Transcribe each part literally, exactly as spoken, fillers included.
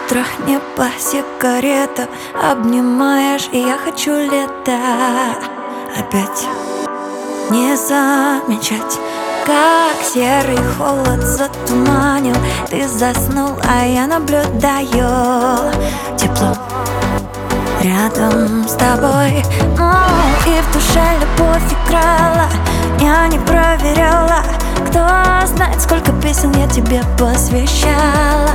утро, небо, сигарета. Обнимаешь, и я хочу лета. Опять не замечать, как серый холод затуманил. Ты заснул, а я наблюдаю тепло рядом с тобой. Ну, и в душе любовь играла. Я не проверяла, кто знает, сколько песен я тебе посвящала.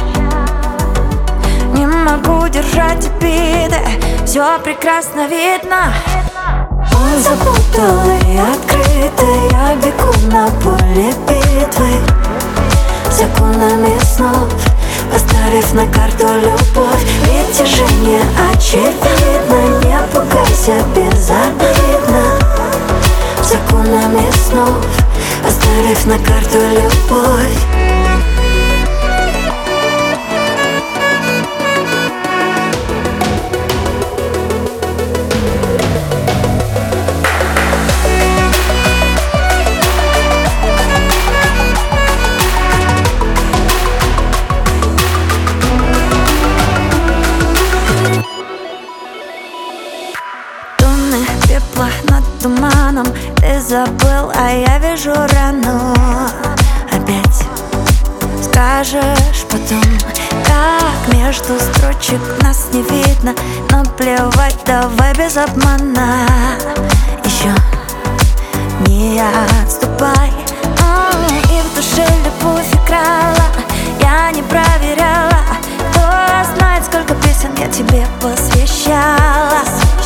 Не могу держать обиды, все прекрасно видно. Он запутанный, открытый, я бегу на поле битвы. Законами снов, поставив на карту любовь. Притяжение очевидно, не пугайся, безобидно. Законами снов, поставив на карту любовь. Пепла над туманом, ты забыл, а я вижу рану. Опять скажешь потом, как между строчек нас не видно. Но плевать, давай без обмана. Еще не отступай. И в душе любовь играла. Я не проверяла, кто знает, сколько песен я тебе посвящала.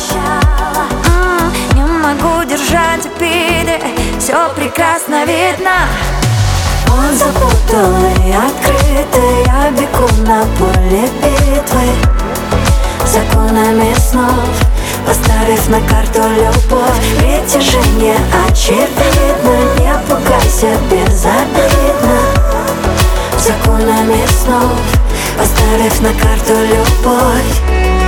Не могу держать обиды, все прекрасно видно. Он запутанный, открытый, я бегу на поле битвы. Законами снов, поставив на карту любовь. Притяжение очевидно, не пугайся, безобидно. Законами снов, поставив на карту любовь.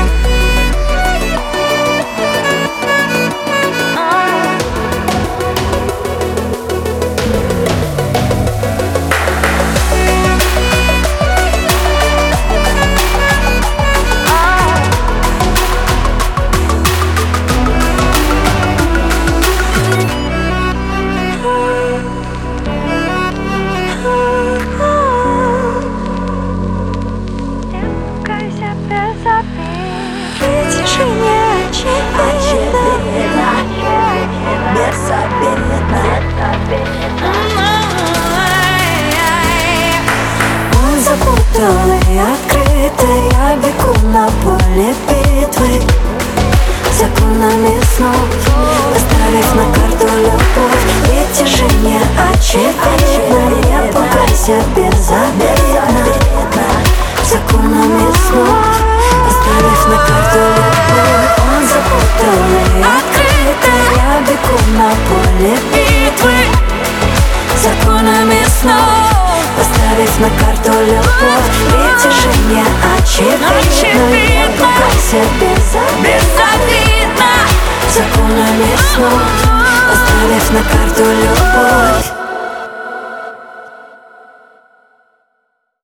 Притяжение очевидно, безобидно. Он запутанный, открытый, я бегу на поле битвы. Законами снов, поставив на карту любовь. Притяжение очевидно, не пугайся, безобидно. Законами снов, поставив на карту любовь. Он запутанный, открытый, я бегу на поле битвы. Законами снов, поставив на карту любовь. Притяжение очевидно, не пугайся, безобидно. Законами снов, поставив на карту любовь.